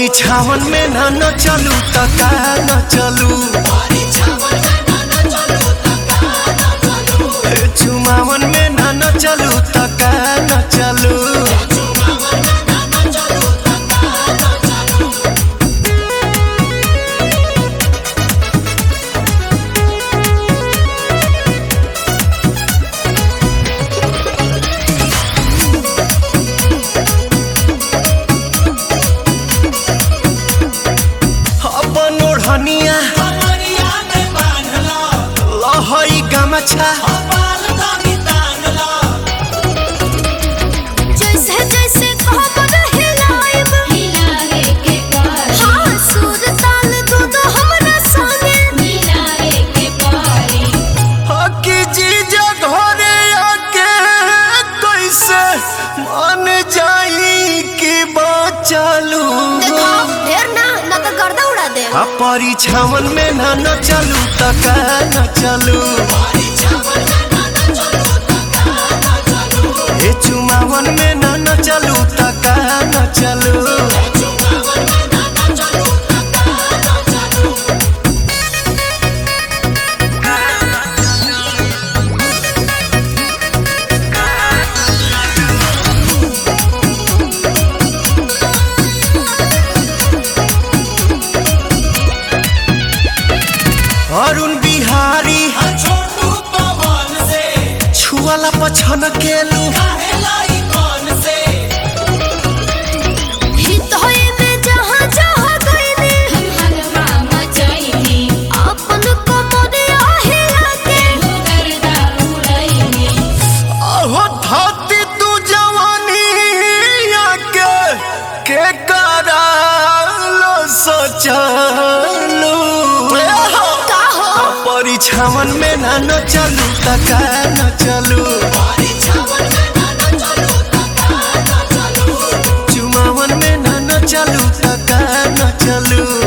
परिछावन में न चलू तका न चलू चुमावन में न चलू तका न चलू लहई गमछा जैसे जैसे कहब हिलाइब हिलाए के पारी हां सुर ताल दूध हमरा संगे मिलाए के पारी हकी जीजा घरे आके कैसे मान जाई कि बचलू देखो ढेर ना तो गर्दा उड़ा दे परिछावन में न चलू तका न चलू चुमावन में न चलू तका न चलू अरुण बिहारी छुआला पछन केलू परिछावन में न चलू तका न चलू चुमावन में न चलू तका न चलू।